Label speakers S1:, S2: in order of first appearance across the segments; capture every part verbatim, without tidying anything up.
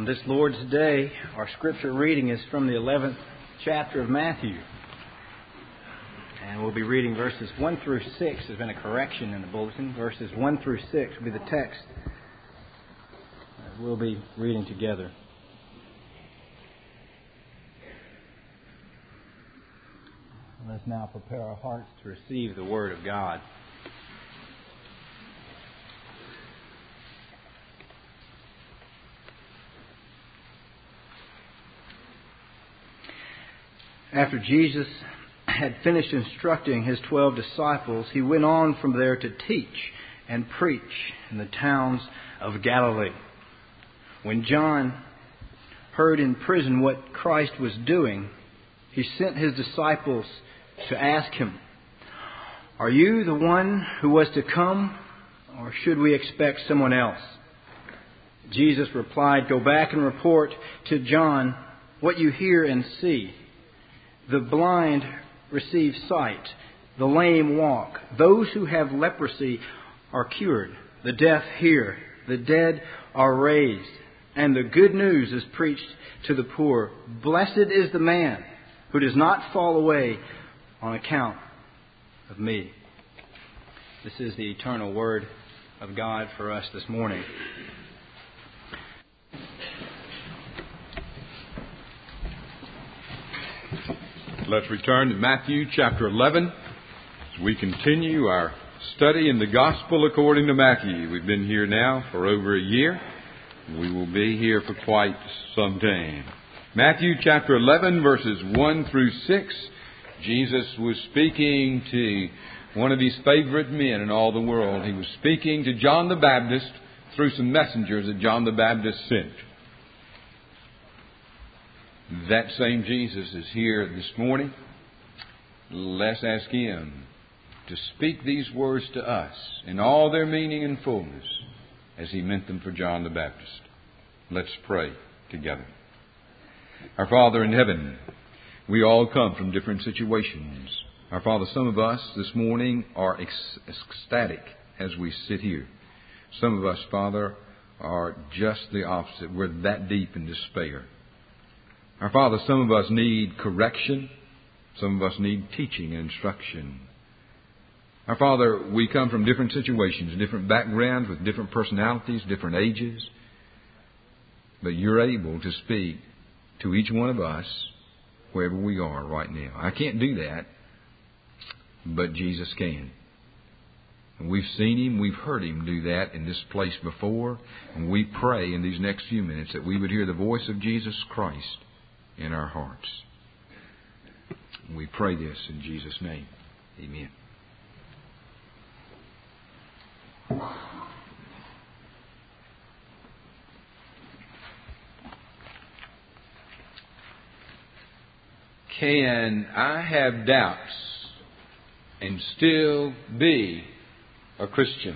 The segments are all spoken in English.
S1: On this Lord's Day, our scripture reading is from the eleventh chapter of Matthew. And we'll be reading verses one through six. There's been a correction in the bulletin. Verses one through six will be the text that we'll be reading together. Let's now prepare our hearts to receive the Word of God. After Jesus had finished instructing His twelve disciples, He went on from there to teach and preach in the towns of Galilee. When John heard in prison what Christ was doing, he sent his disciples to ask Him, "Are you the one who was to come, or should we expect someone else?" Jesus replied, "Go back and report to John what you hear and see. The blind receive sight, the lame walk, those who have leprosy are cured, the deaf hear, the dead are raised, and the good news is preached to the poor. Blessed is the man who does not fall away on account of me." This is the eternal Word of God for us this morning.
S2: Let's return to Matthew chapter eleven as we continue our study in the Gospel according to Matthew. We've been here now for over a year. We will be here for quite some time. Matthew chapter eleven, verses one through six. Jesus was speaking to one of His favorite men in all the world. He was speaking to John the Baptist through some messengers that John the Baptist sent. That same Jesus is here this morning. Let's ask Him to speak these words to us in all their meaning and fullness as He meant them for John the Baptist. Let's pray together. Our Father in heaven, we all come from different situations. Our Father, some of us this morning are ecstatic as we sit here. Some of us, Father, are just the opposite. We're that deep in despair. Our Father, some of us need correction. Some of us need teaching and instruction. Our Father, we come from different situations, different backgrounds, with different personalities, different ages. But You're able to speak to each one of us wherever we are right now. I can't do that, but Jesus can. And we've seen Him, we've heard Him do that in this place before. And we pray in these next few minutes that we would hear the voice of Jesus Christ in our hearts. We pray this in Jesus' name. Amen. Can I have doubts and still be a Christian?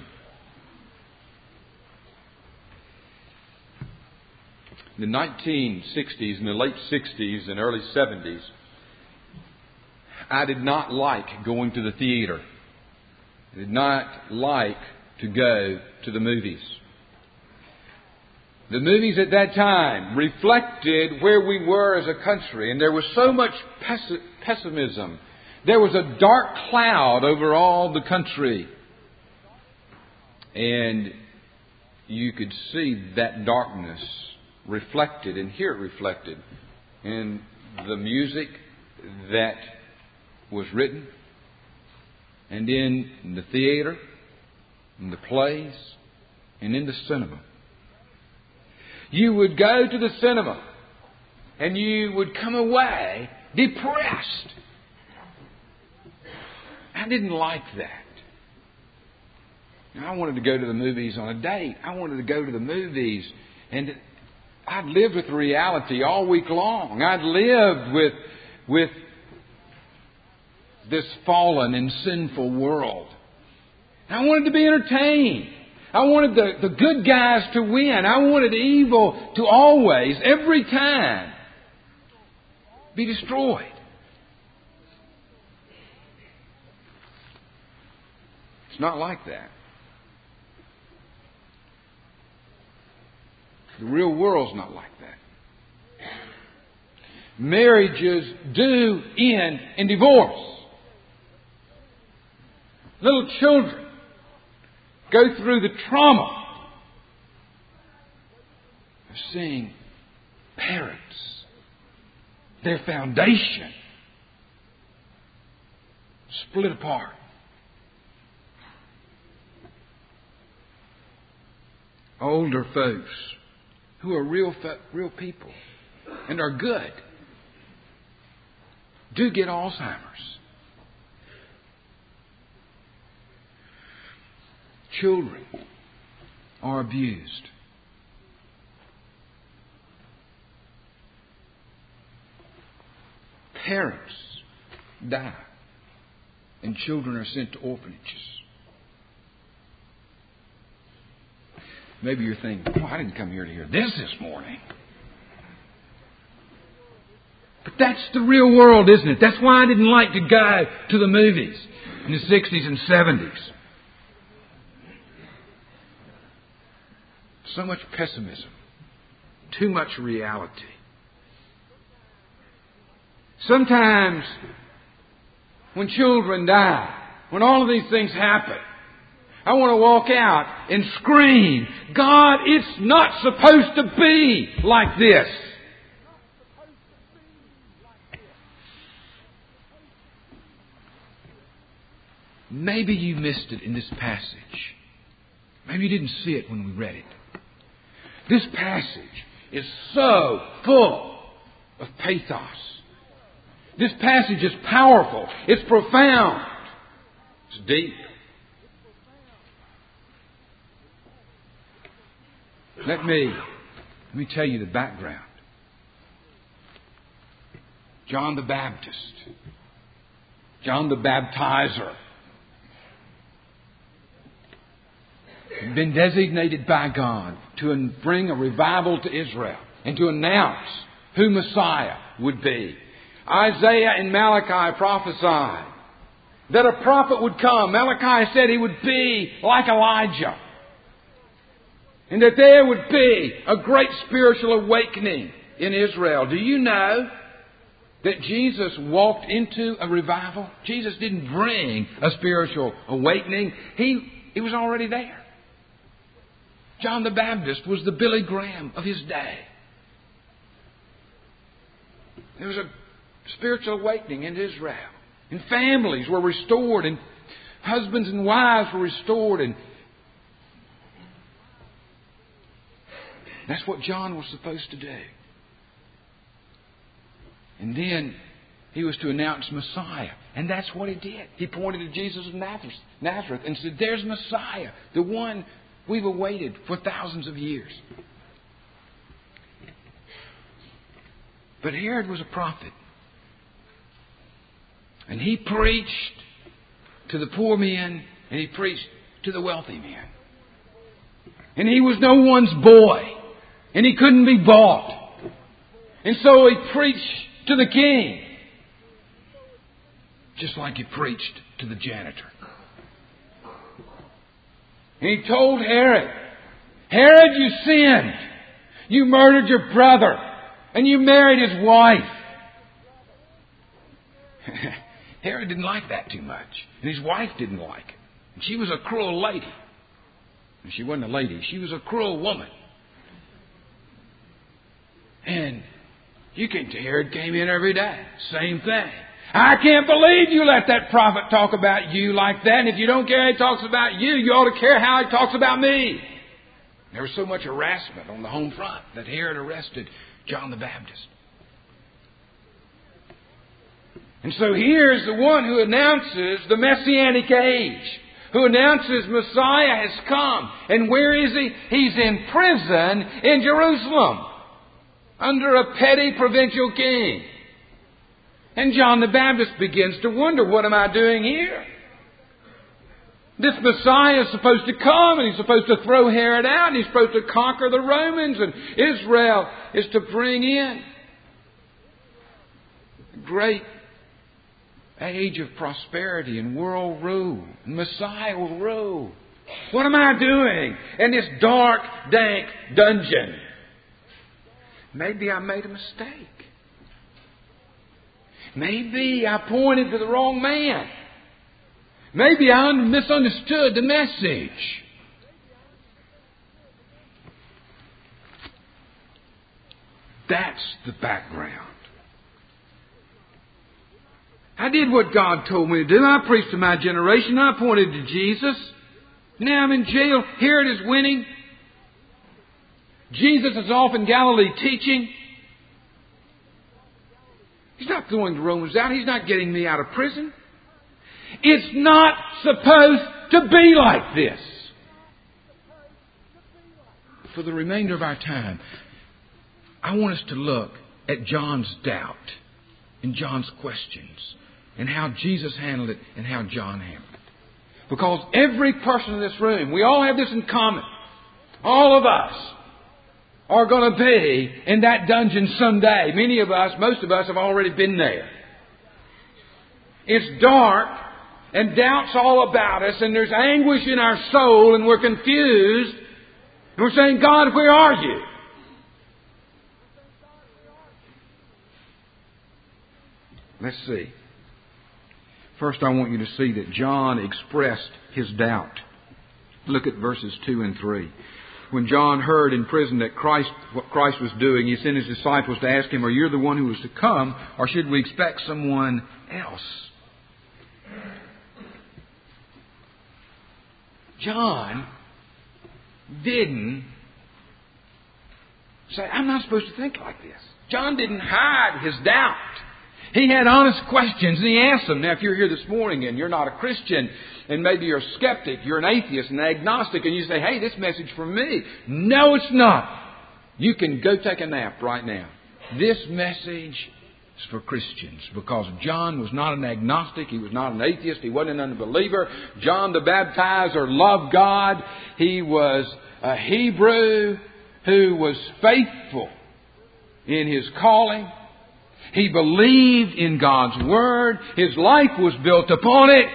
S2: In the nineteen sixties, in the late sixties and early seventies, I did not like going to the theater. I did not like to go to the movies. The movies at that time reflected where we were as a country, and there was so much pessi- pessimism. There was a dark cloud over all the country. And you could see that darkness reflected and hear it reflected in the music that was written, and in the theater, in the plays, and in the cinema. You would go to the cinema and you would come away depressed. I didn't like that. I wanted to go to the movies on a date. I wanted to go to the movies, and I'd lived with reality all week long. I'd lived with, with this fallen and sinful world. I wanted to be entertained. I wanted the, the good guys to win. I wanted evil to always, every time, be destroyed. It's not like that. The real world's not like that. Marriages do end in divorce. Little children go through the trauma of seeing parents, their foundation, split apart. Older folks who are real, real people and are good do get Alzheimer's. Children are abused. Parents die, and children are sent to orphanages. Maybe you're thinking, oh, I didn't come here to hear this this morning. But that's the real world, isn't it? That's why I didn't like to go to the movies in the sixties and seventies. So much pessimism. Too much reality. Sometimes when children die, when all of these things happen, I want to walk out and scream, God, it's not supposed to be like this. Maybe you missed it in this passage. Maybe you didn't see it when we read it. This passage is so full of pathos. This passage is powerful. It's profound. It's deep. Let me, let me tell you the background. John the Baptist, John the Baptizer, had been designated by God to bring a revival to Israel and to announce who Messiah would be. Isaiah and Malachi prophesied that a prophet would come. Malachi said he would be like Elijah. And that there would be a great spiritual awakening in Israel. Do you know that Jesus walked into a revival? Jesus didn't bring a spiritual awakening. He, he was already there. John the Baptist was the Billy Graham of his day. There was a spiritual awakening in Israel. And families were restored. And husbands and wives were restored. And that's what John was supposed to do. And then he was to announce Messiah. And that's what he did. He pointed to Jesus of Nazareth and said, there's Messiah, the one we've awaited for thousands of years. But Herod was a prophet. And he preached to the poor men and he preached to the wealthy men. And he was no one's boy. And he couldn't be bought. And so he preached to the king. Just like he preached to the janitor. And he told Herod, Herod, you sinned. You murdered your brother. And you married his wife. Herod didn't like that too much. And his wife didn't like it. And she was a cruel lady. And she wasn't a lady. She was a cruel woman. And you came to Herod came in every day. Same thing. I can't believe you let that prophet talk about you like that. And if you don't care how he talks about you, you ought to care how he talks about me. There was so much harassment on the home front that Herod arrested John the Baptist. And so here's the one who announces the Messianic age, who announces Messiah has come. And where is he? He's in prison in Jerusalem under a petty provincial king. And John the Baptist begins to wonder, what am I doing here? This Messiah is supposed to come and he's supposed to throw Herod out and he's supposed to conquer the Romans and Israel is to bring in a great age of prosperity and world rule. And Messiah will rule. What am I doing in this dark, dank dungeon maybe I made a mistake. Maybe I pointed to the wrong man. Maybe I misunderstood the message. That's the background. I did what God told me to do. I preached to my generation. I pointed to Jesus. Now I'm in jail. Herod is winning. Jesus is off in Galilee teaching. He's not throwing the Romans out. He's not getting me out of prison. It's not supposed to be like this. For the remainder of our time, I want us to look at John's doubt and John's questions and how Jesus handled it and how John handled it. Because every person in this room, we all have this in common. All of us are going to be in that dungeon someday. Many of us, most of us have already been there. It's dark and doubt's all about us and there's anguish in our soul and we're confused. And we're saying, God, where are you? Let's see. First, I want you to see that John expressed his doubt. Look at verses two and three. When John heard in prison that Christ, what Christ was doing, he sent his disciples to ask him, are you the one who was to come, or should we expect someone else? John didn't say, I'm not supposed to think like this. John didn't hide his doubt. He had honest questions and he asked them. Now, if you're here this morning and you're not a Christian and maybe you're a skeptic, you're an atheist, an agnostic, and you say, hey, this message for me. No, it's not. You can go take a nap right now. This message is for Christians because John was not an agnostic. He was not an atheist. He wasn't an unbeliever. John the Baptizer loved God. He was a Hebrew who was faithful in his calling. He believed in God's Word. His life was built upon it.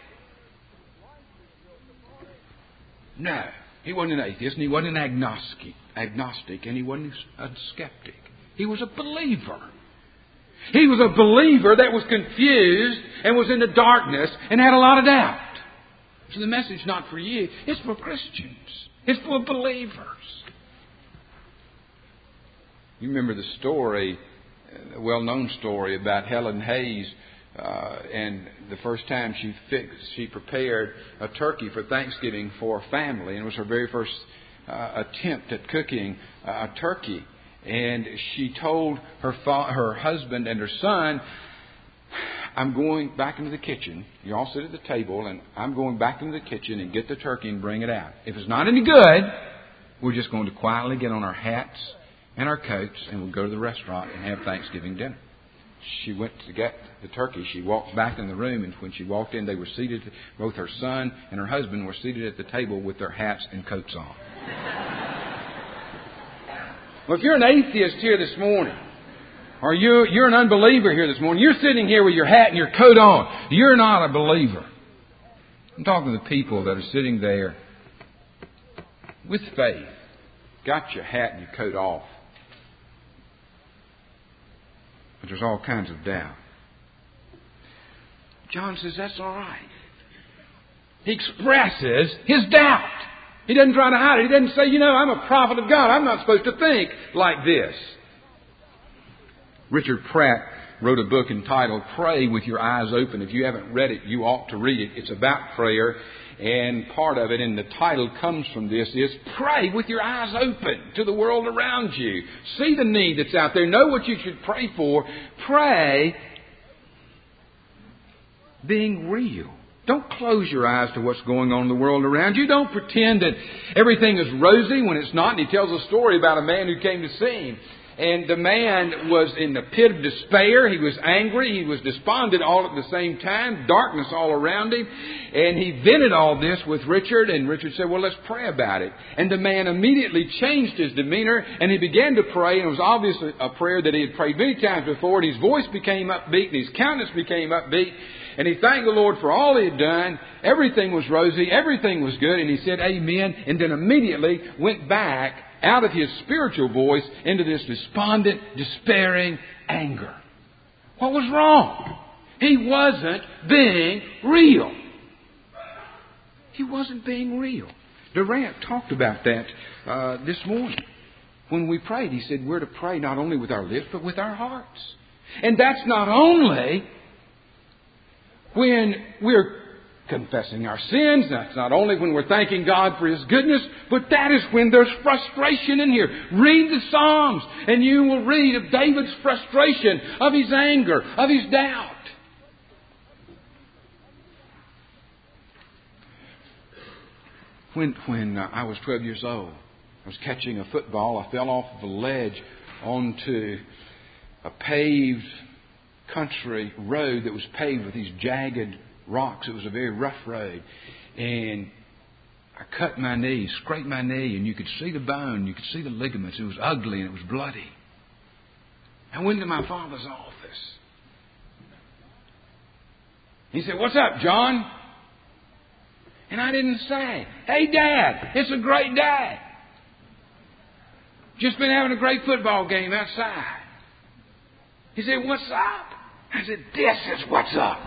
S2: No, he wasn't an atheist and he wasn't an agnostic, agnostic and he wasn't a skeptic. He was a believer. He was a believer that was confused and was in the darkness and had a lot of doubt. So the message is not for you. It's for Christians. It's for believers. You remember the story, a well-known story about Helen Hayes uh, and the first time she fixed, she prepared a turkey for Thanksgiving for a family. And it was her very first uh, attempt at cooking a turkey. And she told her fa- her husband and her son, I'm going back into the kitchen. You all sit at the table, and I'm going back into the kitchen and get the turkey and bring it out. If it's not any good, we're just going to quietly get on our hats and our coats, and we'll go to the restaurant and have Thanksgiving dinner. She went to get the turkey. She walked back in the room, and when she walked in, they were seated, both her son and her husband were seated at the table with their hats and coats on. Well, if you're an atheist here this morning, or you're, you're an unbeliever here this morning, you're sitting here with your hat and your coat on, you're not a believer. I'm talking to the people that are sitting there with faith, got your hat and your coat off. But there's all kinds of doubt. John says that's all right. He expresses his doubt. He doesn't try to hide it. He doesn't say, you know, I'm a prophet of God. I'm not supposed to think like this. Richard Pratt wrote a book entitled Pray with Your Eyes Open. If you haven't read it, you ought to read it. It's about prayer. And part of it, and the title comes from this, is pray with your eyes open to the world around you. See the need that's out there. Know what you should pray for. Pray being real. Don't close your eyes to what's going on in the world around you. Don't pretend that everything is rosy when it's not. And he tells a story about a man who came to see him. And the man was in the pit of despair. He was angry. He was despondent all at the same time. Darkness all around him. And he vented all this with Richard. And Richard said, well, let's pray about it. And the man immediately changed his demeanor. And he began to pray. And it was obviously a prayer that he had prayed many times before. And his voice became upbeat. And his countenance became upbeat. And he thanked the Lord for all he had done. Everything was rosy. Everything was good. And he said, amen. And then immediately went back out of his spiritual voice into this despondent, despairing anger. What was wrong? He wasn't being real. He wasn't being real. Durant talked about that uh, this morning. When we prayed, he said we're to pray not only with our lips, but with our hearts. And that's not only when we're confessing our sins. That's not only when we're thanking God for His goodness, but that is when there's frustration in here. Read the Psalms, and you will read of David's frustration, of his anger, of his doubt. When, when uh, I was twelve years old, I was catching a football. I fell off of a ledge onto a paved country road that was paved with these jagged rocks. It was a very rough road. And I cut my knee, scraped my knee, and you could see the bone, you could see the ligaments. It was ugly and it was bloody. I went to my father's office. He said, "What's up, John?" And I didn't say, "Hey, Dad, it's a great day. Just been having a great football game outside." He said, "What's up?" I said, "This is what's up."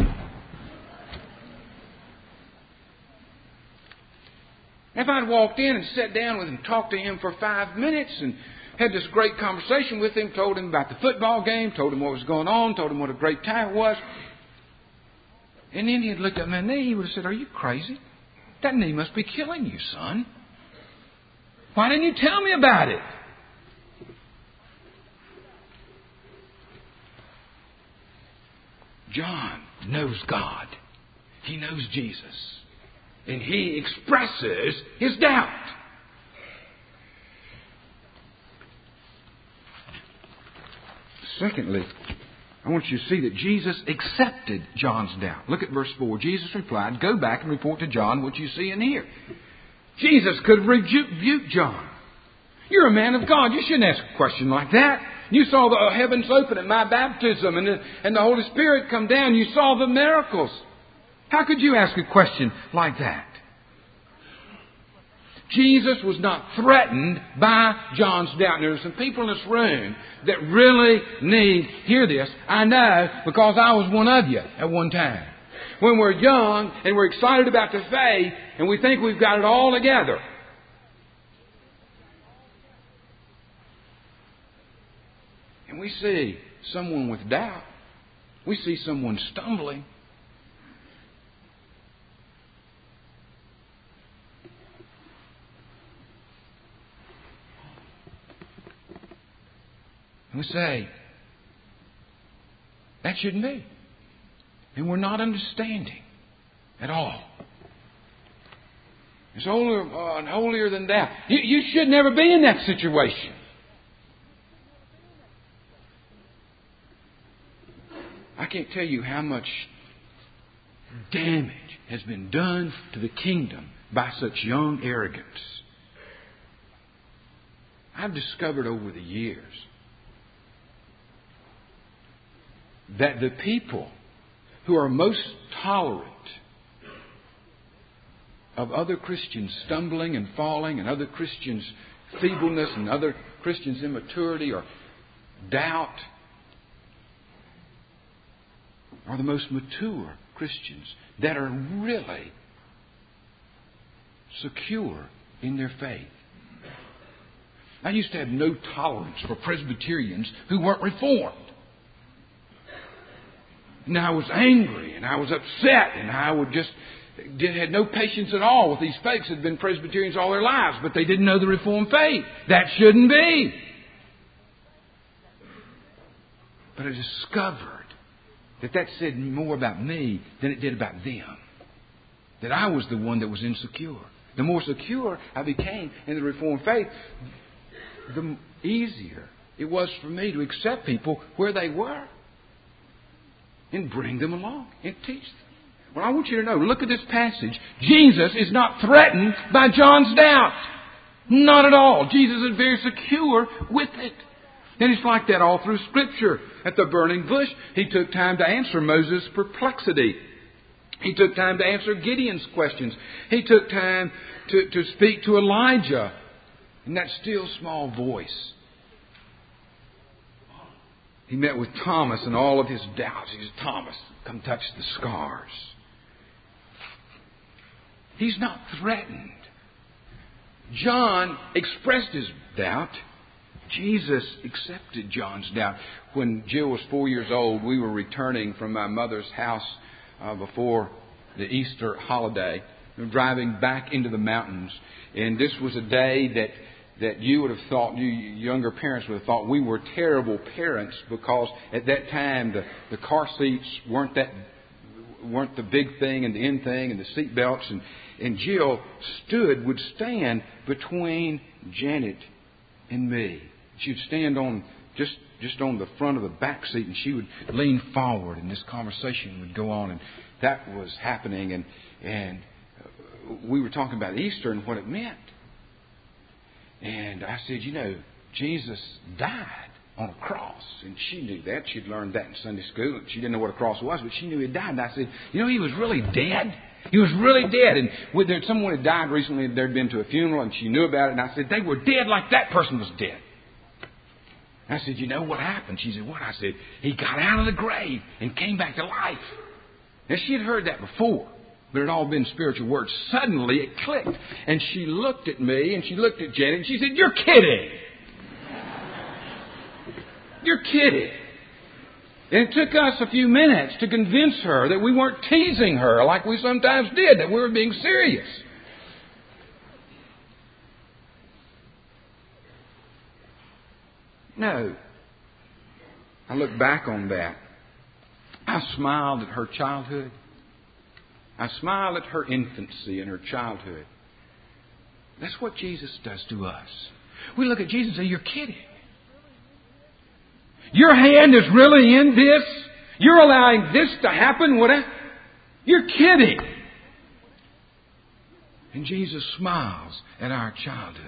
S2: If I'd walked in and sat down with him, talked to him for five minutes and had this great conversation with him, told him about the football game, told him what was going on, told him what a great time it was, and then he'd looked at my knee, he would have said, "Are you crazy? That knee must be killing you, son. Why didn't you tell me about it?" John knows God. He knows Jesus. And he expresses his doubt. Secondly, I want you to see that Jesus accepted John's doubt. Look at verse four. Jesus replied, "Go back and report to John what you see and hear." Jesus could rebuke John. "You're a man of God. You shouldn't ask a question like that. You saw the heavens open at my baptism and the, and the Holy Spirit come down. You saw the miracles. How could you ask a question like that?" Jesus was not threatened by John's doubt. And there are some people in this room that really need to hear this. I know because I was one of you at one time. When we're young and we're excited about the faith and we think we've got it all together. And we see someone with doubt. We see someone stumbling. And we say, that shouldn't be. And we're not understanding at all. It's holier, uh, and holier than that. You, you should never be in that situation. I can't tell you how much damage has been done to the kingdom by such young arrogance. I've discovered over the years that the people who are most tolerant of other Christians stumbling and falling and other Christians' feebleness and other Christians' immaturity or doubt are the most mature Christians that are really secure in their faith. I used to have no tolerance for Presbyterians who weren't Reformed. And I was angry and I was upset and I would just did, had no patience at all with these folks that had been Presbyterians all their lives, but they didn't know the Reformed faith. That shouldn't be. But I discovered that that said more about me than it did about them. That I was the one that was insecure. The more secure I became in the Reformed faith, the easier it was for me to accept people where they were and bring them along and teach them. Well, I want you to know, look at this passage. Jesus is not threatened by John's doubt. Not at all. Jesus is very secure with it. And it's like that all through Scripture. At the burning bush, He took time to answer Moses' perplexity. He took time to answer Gideon's questions. He took time to, to speak to Elijah in that still small voice. He met with Thomas and all of his doubts. He said, Thomas, come touch the scars. He's not threatened. John expressed his doubt. Jesus accepted John's doubt. When Jill was four years old, we were returning from my mother's house uh, before the Easter holiday, driving back into the mountains. And this was a day that that you would have thought, you younger parents would have thought we were terrible parents, because at that time the, the car seats weren't that weren't the big thing and the end thing and the seat belts, and, and Jill stood would stand between Janet and me. She'd stand on just just on the front of the back seat, and she would lean forward, and this conversation would go on, and that was happening, and and we were talking about Easter and what it meant. And I said, you know, Jesus died on a cross. And she knew that. She'd learned that in Sunday school. She didn't know what a cross was, but she knew he died. And I said, you know, he was really dead. He was really dead. And with there, someone had died recently, there'd been to a funeral, and she knew about it. And I said, they were dead like that person was dead. And I said, you know what happened? She said, what? I said, he got out of the grave and came back to life. Now, she had heard that before, but it had all been spiritual words. Suddenly it clicked. And she looked at me and she looked at Janet and she said, you're kidding. You're kidding. And it took us a few minutes to convince her that we weren't teasing her like we sometimes did, that we were being serious. No. I look back on that. I smiled at her childhood. I smiled at her infancy and her childhood. That's what Jesus does to us. We look at Jesus and say, you're kidding. Your hand is really in this? You're allowing this to happen? What? I, you're kidding. And Jesus smiles at our childhood.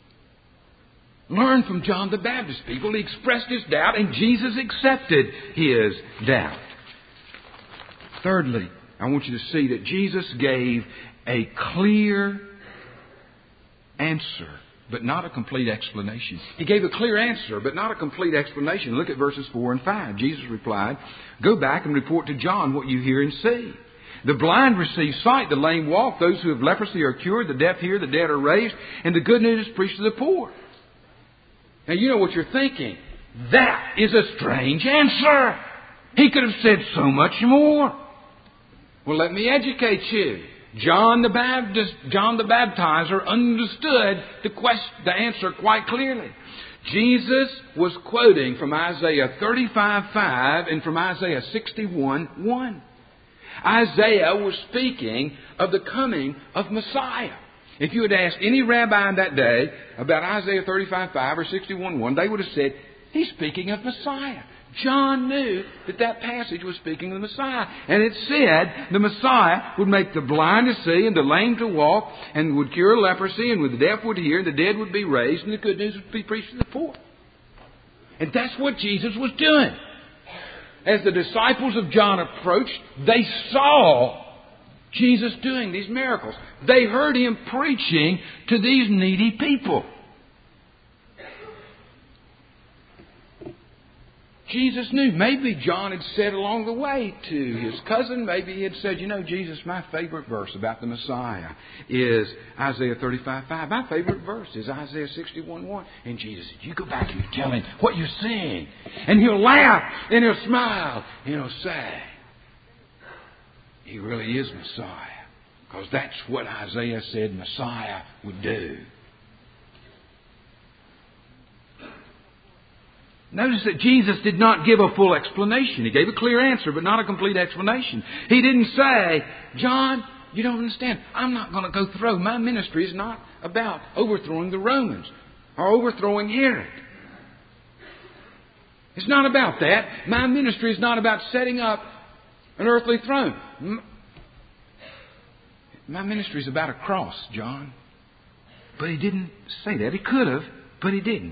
S2: Learn from John the Baptist, people. He expressed his doubt and Jesus accepted his doubt. Thirdly, I want you to see that Jesus gave a clear answer, but not a complete explanation. He gave a clear answer, but not a complete explanation. Look at verses four and five. Jesus replied, go back and report to John what you hear and see. The blind receive sight, the lame walk, those who have leprosy are cured, the deaf hear, the dead are raised, and the good news is preached to the poor. Now you know what you're thinking. That is a strange answer. He could have said so much more. Well, let me educate you. John the Baptist, John the Baptizer understood the question, the answer quite clearly. Jesus was quoting from Isaiah thirty-five five and from Isaiah sixty-one one. Isaiah was speaking of the coming of Messiah. If you had asked any rabbi in that day about Isaiah thirty-five five or sixty-one one, they would have said, he's speaking of Messiah. John knew that that passage was speaking of the Messiah. And it said the Messiah would make the blind to see and the lame to walk and would cure leprosy and the deaf would hear and the dead would be raised and the good news would be preached to the poor. And that's what Jesus was doing. As the disciples of John approached, they saw Jesus doing these miracles. They heard him preaching to these needy people. Jesus knew. Maybe John had said along the way to his cousin, maybe he had said, you know, Jesus, my favorite verse about the Messiah is Isaiah thirty-five five. My favorite verse is Isaiah sixty-one one. And Jesus said, you go back and you tell him what you're seeing. And he'll laugh and he'll smile and he'll say, he really is Messiah. Because that's what Isaiah said Messiah would do. Notice that Jesus did not give a full explanation. He gave a clear answer, but not a complete explanation. He didn't say, John, you don't understand. I'm not going to go through. My ministry is not about overthrowing the Romans or overthrowing Herod. It's not about that. My ministry is not about setting up an earthly throne. My ministry is about a cross, John. But he didn't say that. He could have, but he didn't.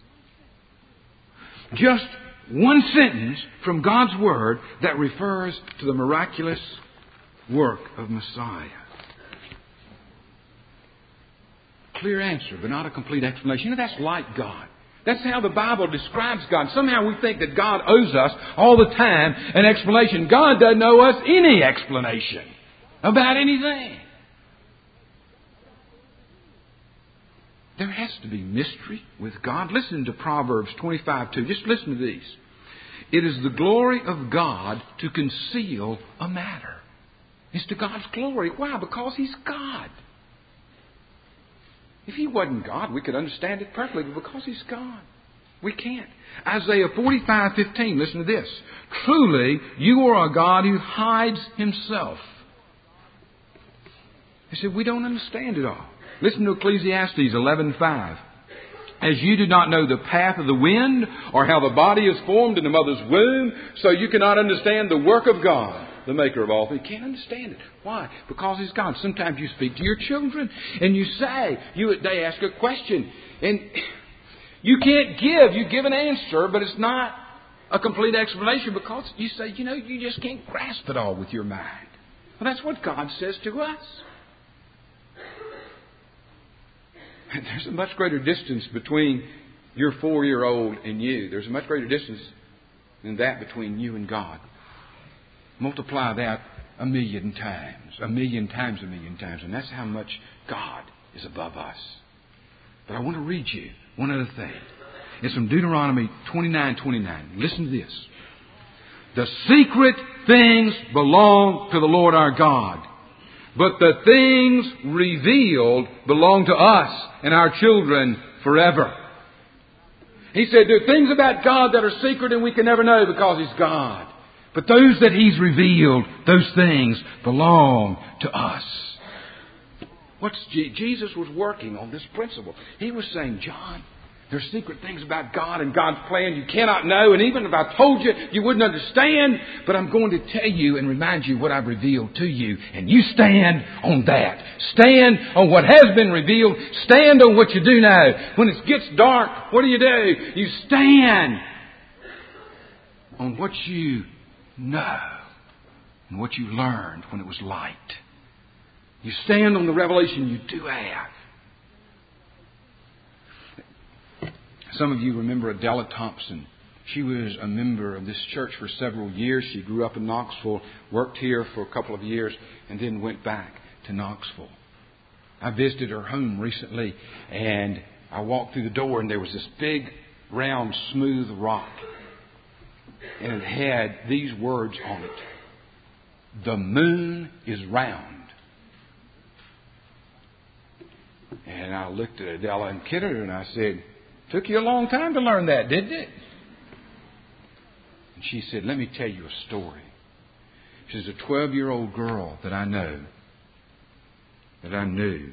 S2: Just one sentence from God's Word that refers to the miraculous work of Messiah. Clear answer, but not a complete explanation. You know, that's like God. That's how the Bible describes God. Somehow we think that God owes us all the time an explanation. God doesn't owe us any explanation about anything. There has to be mystery with God. Listen to Proverbs twenty-five two. Just listen to these. It is the glory of God to conceal a matter. It's to God's glory. Why? Because He's God. If He wasn't God, we could understand it perfectly, but because He's God, we can't. Isaiah forty-five fifteen, listen to this. Truly, you are a God who hides Himself. He said, we don't understand it all. Listen to Ecclesiastes eleven five. As you do not know the path of the wind, or how the body is formed in the mother's womb, so you cannot understand the work of God, the maker of all things. You can't understand it. Why? Because He's God. Sometimes you speak to your children and you say, you they ask a question, and you can't give. You give an answer, but it's not a complete explanation because you say, you know, you just can't grasp it all with your mind. Well, that's what God says to us. There's a much greater distance between your four-year-old and you. There's a much greater distance than that between you and God. Multiply that a million times, a million times, a million times, and that's how much God is above us. But I want to read you one other thing. It's from Deuteronomy twenty-nine twenty-nine. Listen to this. The secret things belong to the Lord our God, but the things revealed belong to us and our children forever. He said there are things about God that are secret and we can never know because He's God. But those that He's revealed, those things belong to us. What's Je- Jesus was working on this principle. He was saying, John, there's secret things about God and God's plan you cannot know. And even if I told you, you wouldn't understand. But I'm going to tell you and remind you what I've revealed to you. And you stand on that. Stand on what has been revealed. Stand on what you do know. When it gets dark, what do you do? You stand on what you know and what you learned when it was light. You stand on the revelation you do have. Some of you remember Adela Thompson. She was a member of this church for several years. She grew up in Knoxville, worked here for a couple of years, and then went back to Knoxville. I visited her home recently, and I walked through the door, and there was this big, round, smooth rock. And it had these words on it. The moon is round. And I looked at Adela and Kidder, and I said, took you a long time to learn that, didn't it? And she said, let me tell you a story. She's a twelve-year-old girl that I know, that I knew.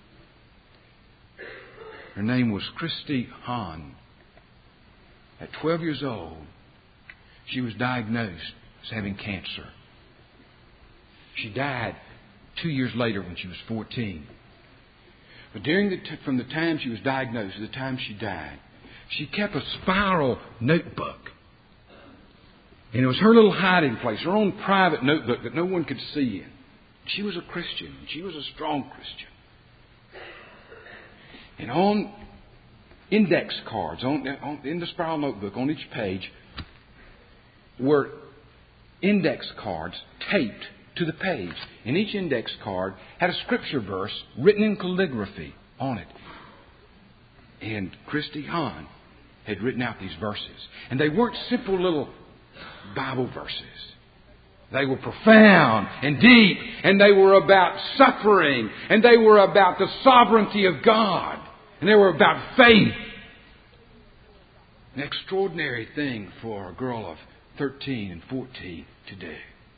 S2: Her name was Christy Hahn. At twelve years old, she was diagnosed as having cancer. She died two years later when she was fourteen. But during the t- from the time she was diagnosed to the time she died, she kept a spiral notebook. And it was her little hiding place, her own private notebook that no one could see in. She was a Christian. She was a strong Christian. And on index cards, on, on, in the spiral notebook, on each page, were index cards taped to the page. And each index card had a scripture verse written in calligraphy on it. And Christy Hahn had written out these verses. And they weren't simple little Bible verses. They were profound and deep. And they were about suffering. And they were about the sovereignty of God. And they were about faith. An extraordinary thing for a girl of thirteen and fourteen to do.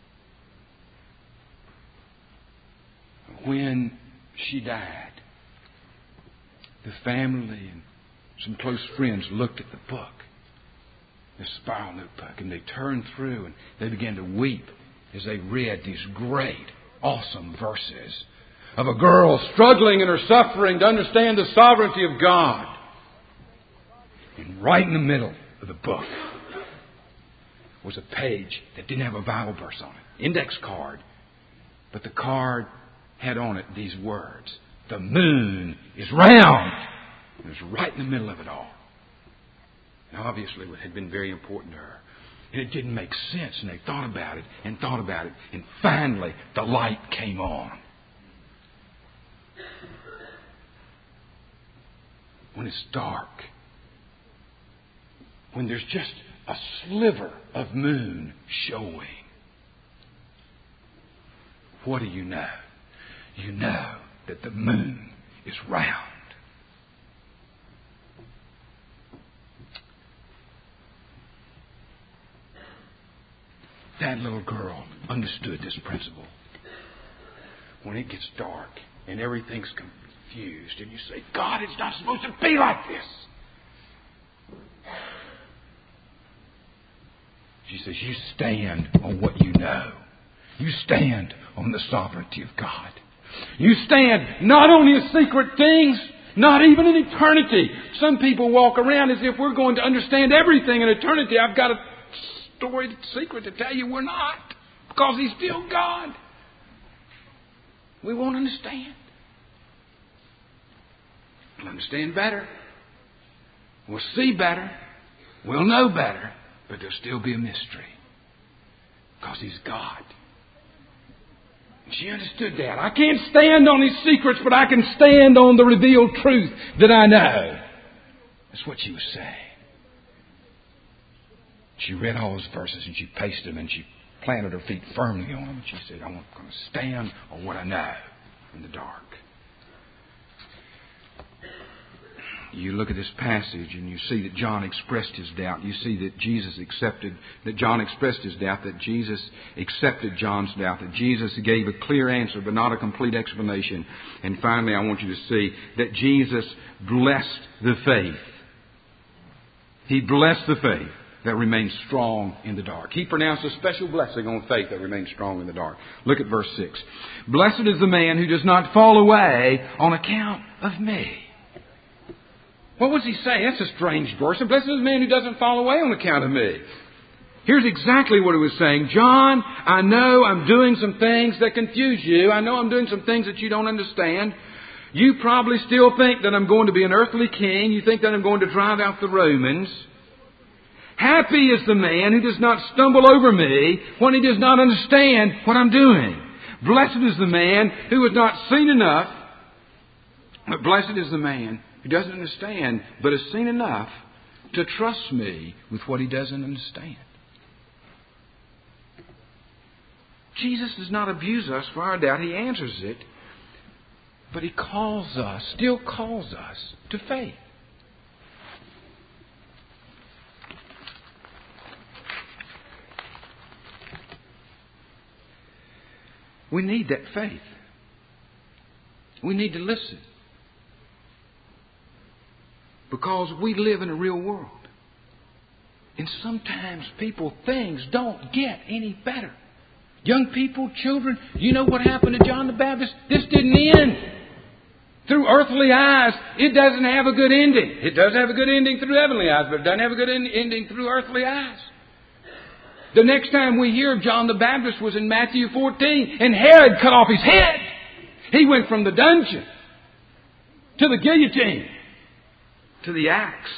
S2: When she died, the family and some close friends looked at the book, the spiral notebook, and they turned through and they began to weep as they read these great, awesome verses of a girl struggling in her suffering to understand the sovereignty of God. And right in the middle of the book was a page that didn't have a Bible verse on it, index card. But the card had on it these words: "The moon is round." It was right in the middle of it all. And obviously it had been very important to her. And it didn't make sense. And they thought about it and thought about it. And finally the light came on. When it's dark, when there's just a sliver of moon showing, what do you know? You know that the moon is round. That little girl understood this principle. When it gets dark and everything's confused and you say, "God, it's not supposed to be like this." She says, you stand on what you know. You stand on the sovereignty of God. You stand not on His secret things, not even in eternity. Some people walk around as if we're going to understand everything in eternity. I've got a story, secret to tell you, we're not. Because He's still God. We won't understand. We'll understand better. We'll see better. We'll know better. But there'll still be a mystery. Because He's God. And she understood that. I can't stand on His secrets, but I can stand on the revealed truth that I know. That's what she was saying. She read all those verses and she pasted them and she planted her feet firmly on them. And she said, I'm going to stand on what I know in the dark. You look at this passage and you see that John expressed his doubt. You see that Jesus accepted, that John expressed his doubt, that Jesus accepted John's doubt, that Jesus gave a clear answer but not a complete explanation. And finally, I want you to see that Jesus blessed the faith. He blessed the faith that remains strong in the dark. He pronounced a special blessing on faith that remains strong in the dark. Look at verse six. Blessed is the man who does not fall away on account of me. What was he saying? That's a strange verse. Blessed is the man who doesn't fall away on account of me. Here's exactly what he was saying. John, I know I'm doing some things that confuse you. I know I'm doing some things that you don't understand. You probably still think that I'm going to be an earthly king. You think that I'm going to drive out the Romans. Happy is the man who does not stumble over me when he does not understand what I'm doing. Blessed is the man who has not seen enough. But blessed is the man who doesn't understand, but has seen enough to trust me with what he doesn't understand. Jesus does not abuse us for our doubt. He answers it. But He calls us, still calls us to faith. We need that faith. We need to listen. Because we live in a real world. And sometimes people, things don't get any better. Young people, children, you know what happened to John the Baptist? This didn't end. Through earthly eyes, it doesn't have a good ending. It does have a good ending through heavenly eyes, but it doesn't have a good ending through earthly eyes. The next time we hear of John the Baptist was in Matthew fourteen, and Herod cut off his head. He went from the dungeon to the guillotine to the axe.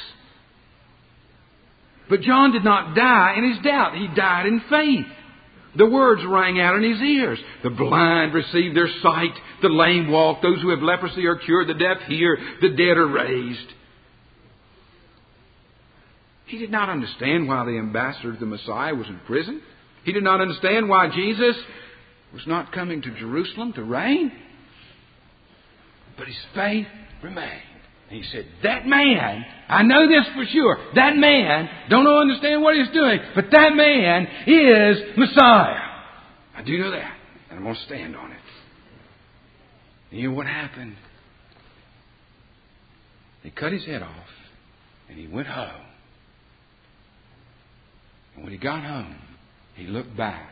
S2: But John did not die in his doubt. He died in faith. The words rang out in his ears. The blind receive their sight. The lame walk. Those who have leprosy are cured. The deaf hear. The dead are raised. He did not understand why the ambassador of the Messiah was in prison. He did not understand why Jesus was not coming to Jerusalem to reign. But his faith remained. And he said, that man, I know this for sure, that man, don't know understand what he's doing, but that man is Messiah. I do know that, and I'm going to stand on it. And you know what happened? They cut his head off, and he went home. And when he got home, he looked back,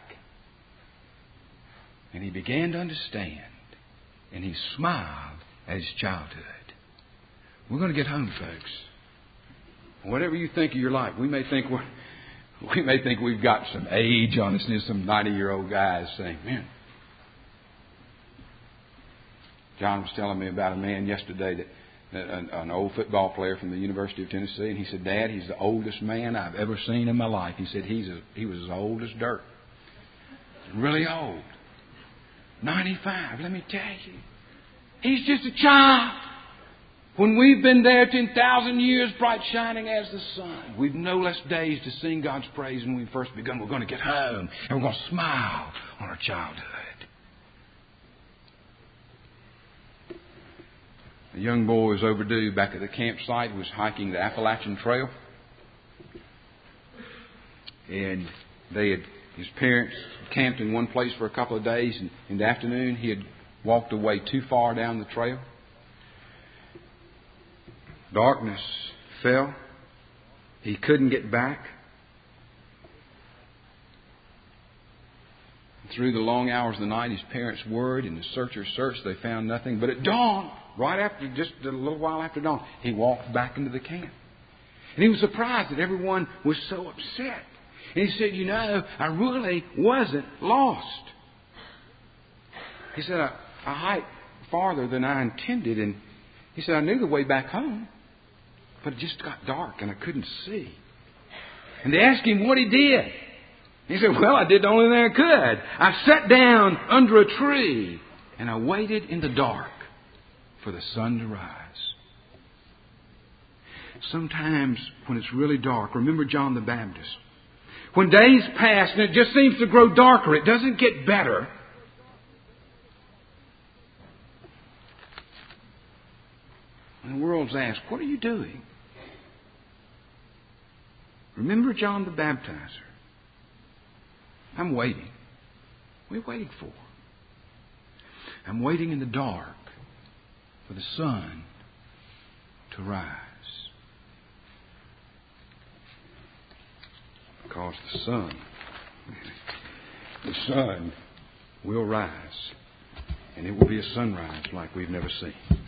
S2: and he began to understand, and he smiled at his childhood. We're going to get home, folks. Whatever you think of your life, we may think we're, we may think we've got some age on us. And some ninety-year-old guys saying, "Man, John was telling me about a man yesterday that An, an old football player from the University of Tennessee, and he said, "Dad, he's the oldest man I've ever seen in my life." He said he's a, he was as old as dirt, really old, ninety-five. Let me tell you, he's just a child. When we've been there ten thousand years, bright shining as the sun, we've no less days to sing God's praise when we first begun. We're going to get home, and we're going to smile on our childhood. A young boy was overdue back at the campsite. He was hiking the Appalachian Trail. And they had, his parents camped in one place for a couple of days. And in the afternoon, he had walked away too far down the trail. Darkness fell. He couldn't get back. Through the long hours of the night, his parents worried, and the searchers searched. They found nothing. But at dawn, right after, just a little while after dawn, he walked back into the camp. And he was surprised that everyone was so upset. And he said, "You know, I really wasn't lost." He said, I, I hiked farther than I intended. And he said, "I knew the way back home, but it just got dark and I couldn't see." And they asked him what he did. He said, "Well, I did the only thing I could. I sat down under a tree and I waited in the dark for the sun to rise." Sometimes when it's really dark, remember John the Baptist. When days pass and it just seems to grow darker, it doesn't get better. And the world's asked, "What are you doing?" Remember John the Baptizer. I'm waiting. What are you waiting for? I'm waiting in the dark for the sun to rise. Because the sun, the sun will rise. And it will be a sunrise like we've never seen.